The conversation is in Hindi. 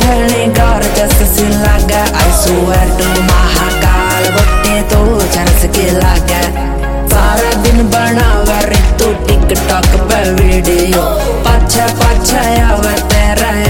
देखने गॉर्जस सी लगे। आई स्वेयर टू महाकाल बट्टे तो चरस के लगे। सारा दिन बनावे रे तू टिकटॉक पे वीडियो, पाछे पाछे आवे तेरा